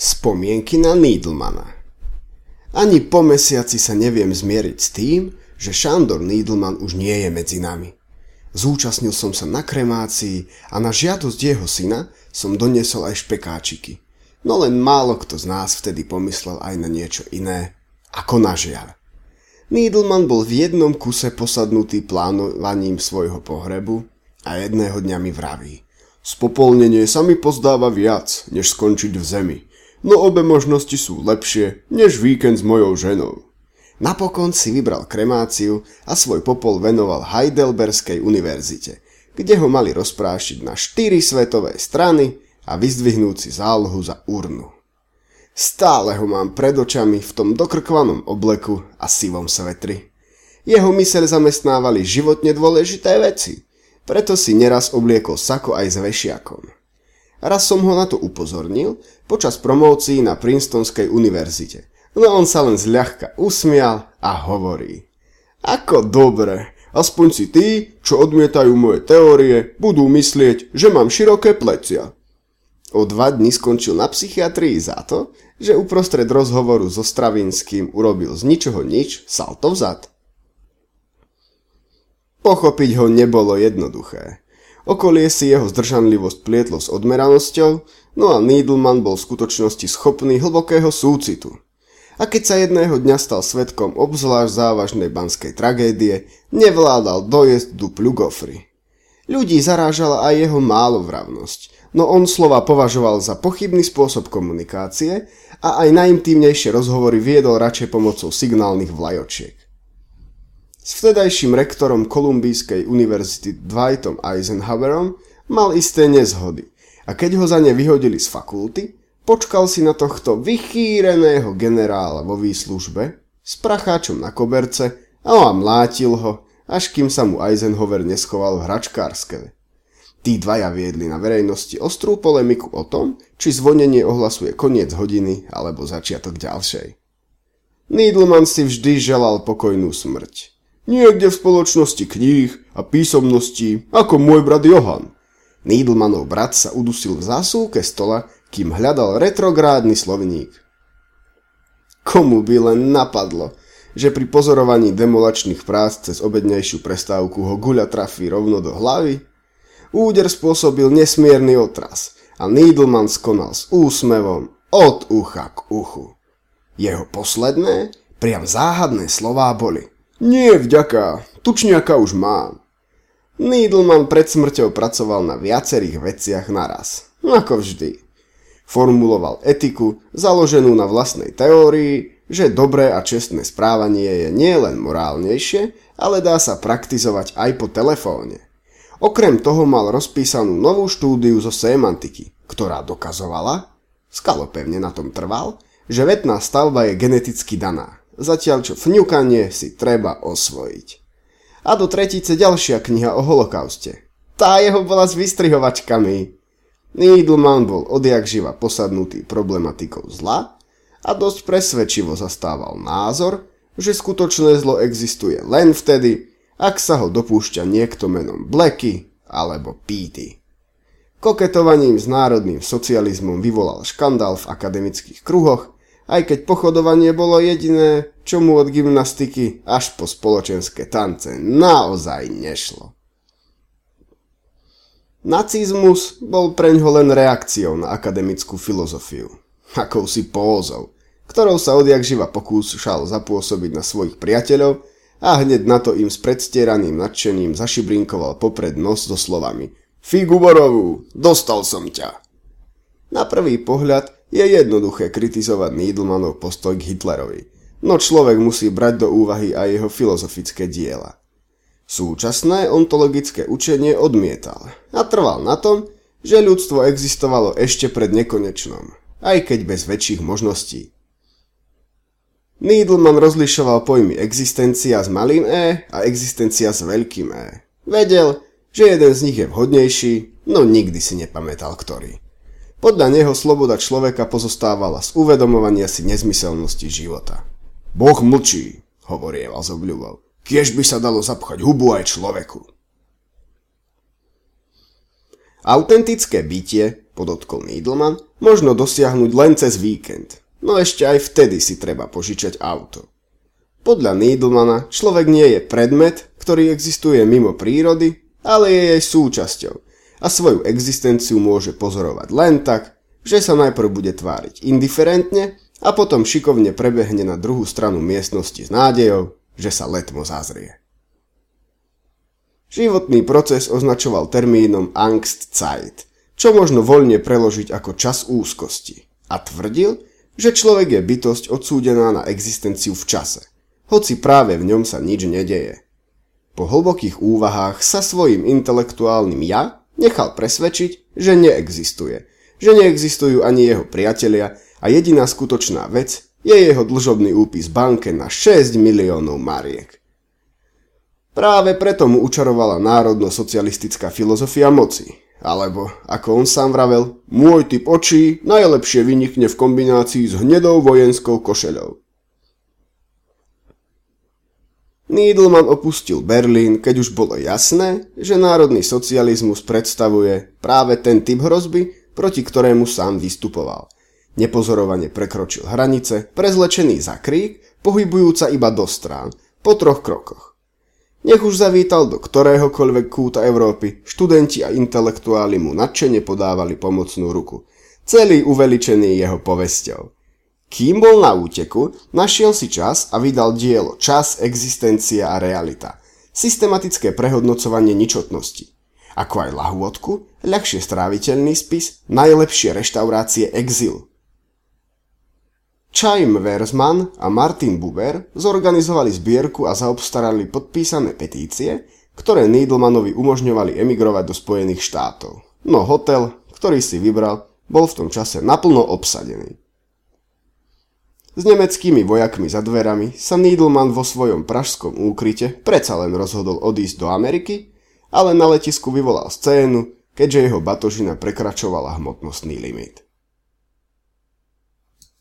Spomienky na Needlemana. Ani po mesiaci sa neviem zmieriť s tým, že Šandor Needleman už nie je medzi nami. Zúčastnil som sa na kremácii a na žiadosť jeho syna som doniesol aj špekáčiky. No len málo kto z nás vtedy pomyslel aj na niečo iné, ako na žiaľ. Needleman bol v jednom kuse posadnutý plánovaním svojho pohrebu a jedného dňa mi vraví: spopolnenie sa mi pozdáva viac, než skončiť v zemi. No obe možnosti sú lepšie, než víkend s mojou ženou. Napokon si vybral kremáciu a svoj popol venoval Heidelberskej univerzite, kde ho mali rozprášiť na 4 svetové strany a vyzdvihnúť si zálohu za urnu. Stále ho mám pred očami v tom dokrkvanom obleku a sivom svetri. Jeho myseľ zamestnávali životne dôležité veci, preto si neraz obliekol sako aj s vešiakom. Raz som ho na to upozornil počas promócií na Princetonskej univerzite, no on sa len zľahka usmial a hovorí: ako dobre, aspoň si tí, čo odmietajú moje teórie, budú myslieť, že mám široké plecia. O 2 dni skončil na psychiatrii za to, že uprostred rozhovoru so Stravinským urobil z ničoho nič salto vzad. Pochopiť ho nebolo jednoduché. Okolie si jeho zdržanlivosť plietlo s odmeranosťou, no a Needleman bol v skutočnosti schopný hlbokého súcitu. A keď sa jedného dňa stal svedkom obzvlášť závažnej banskej tragédie, nevládal dojesť dupľu gofry. Ľudí zarážala aj jeho málovravnosť, no on slova považoval za pochybný spôsob komunikácie a aj najintímnejšie rozhovory viedol radšej pomocou signálnych vlajočiek. S vtedajším rektorom Kolumbijskej univerzity Dwightom Eisenhowerom mal isté nezhody a keď ho za ne vyhodili z fakulty, počkal si na tohto vychýreného generála vo výslužbe s pracháčom na koberce a mlátil ho, až kým sa mu Eisenhower neschoval v hračkárske. Tí dvaja viedli na verejnosti ostrú polemiku o tom, či zvonenie ohlasuje koniec hodiny alebo začiatok ďalšej. Needleman si vždy želal pokojnú smrť. Niekde v spoločnosti kníh a písomností, ako môj brat Johann. Needlemanov brat sa udusil v zásuvke stola, kým hľadal retrográdny slovník. Komu by len napadlo, že pri pozorovaní demolačných prác cez obednejšiu prestávku ho guľa trafí rovno do hlavy? Úder spôsobil nesmierny otras a Needleman skonal s úsmevom od ucha k uchu. Jeho posledné, priam záhadné slová boli: nie vďaka, tučniaka už mám. Needleman pred smrťou pracoval na viacerých veciach naraz, ako vždy. Formuloval etiku, založenú na vlastnej teórii, že dobré a čestné správanie je nielen morálnejšie, ale dá sa praktizovať aj po telefóne. Okrem toho mal rozpísanú novú štúdiu zo semantiky, ktorá dokazovala, skalopevne na tom trval, že vetná stavba je geneticky daná, zatiaľ čo fňukanie si treba osvojiť. A do tretice ďalšia kniha o holokauste. Tá jeho bola s vystrihovačkami. Needleman bol odjakživa posadnutý problematikou zla a dosť presvedčivo zastával názor, že skutočné zlo existuje len vtedy, ak sa ho dopúšťa niekto menom Blacky alebo Petey. Koketovaním s národným socializmom vyvolal škandál v akademických kruhoch, aj keď pochodovanie bolo jediné, čo mu od gymnastiky až po spoločenské tance naozaj nešlo. Nacizmus bol preňho len reakciou na akademickú filozofiu, akousi pózou, ktorou sa odjakživa pokúšal zapôsobiť na svojich priateľov a hneď na to im s predstieraným nadšením zašibrinkoval popred nos so slovami: figu borovú, dostal som ťa. Na prvý pohľad je jednoduché kritizovať Needlemanov postoj k Hitlerovi, no človek musí brať do úvahy aj jeho filozofické diela. Súčasné ontologické učenie odmietal a trval na tom, že ľudstvo existovalo ešte pred nekonečnom, aj keď bez väčších možností. Needleman rozlišoval pojmy existencia s malým e a existencia s veľkým e. Vedel, že jeden z nich je vhodnejší, no nikdy si nepamätal ktorý. Podľa neho sloboda človeka pozostávala z uvedomovania si nezmyselnosti života. Boh mlčí, hovorieval s obľubou. Kiež by sa dalo zapchať hubu aj človeku. Autentické bytie podotkol Needleman, možno dosiahnuť len cez víkend. No ešte aj vtedy si treba požičať auto. Podľa Needlemana človek nie je predmet, ktorý existuje mimo prírody, ale je jej súčasťou a svoju existenciu môže pozorovať len tak, že sa najprv bude tváriť indiferentne a potom šikovne prebehne na druhú stranu miestnosti s nádejou, že sa letmo zazrie. Životný proces označoval termínom Angstzeit, čo možno voľne preložiť ako čas úzkosti, a tvrdil, že človek je bytosť odsúdená na existenciu v čase, hoci práve v ňom sa nič nedeje. Po hlbokých úvahách sa svojim intelektuálnym ja nechal presvedčiť, že neexistuje, že neexistujú ani jeho priatelia a jediná skutočná vec je jeho dlžobný úpis banke na 6 miliónov mariek. Práve preto mu učarovala národno-socialistická filozofia moci, alebo, ako on sám vravel, môj typ očí najlepšie vynikne v kombinácii s hnedou vojenskou košeľou. Needleman opustil Berlín, keď už bolo jasné, že národný socializmus predstavuje práve ten typ hrozby, proti ktorému sám vystupoval. Nepozorovane prekročil hranice, prezlečený za krík, pohybujúca iba do strán, po 3 krokoch. Nech už zavítal do ktoréhokoľvek kúta Európy, študenti a intelektuáli mu nadšene podávali pomocnú ruku, celý uveličený jeho povesťou. Kým bol na úteku, našiel si čas a vydal dielo Čas, existencia a realita. Systematické prehodnocovanie ničotnosti. Ako aj lahôdku, ľahšie stráviteľný spis, najlepšie reštaurácie Exil. Chaim Wersmann a Martin Buber zorganizovali zbierku a zaobstarali podpísané petície, ktoré Needlemanovi umožňovali emigrovať do Spojených štátov. No hotel, ktorý si vybral, bol v tom čase naplno obsadený. S nemeckými vojakmi za dverami sa Needleman vo svojom pražskom úkryte predsa len rozhodol odísť do Ameriky, ale na letisku vyvolal scénu, keďže jeho batožina prekračovala hmotnostný limit.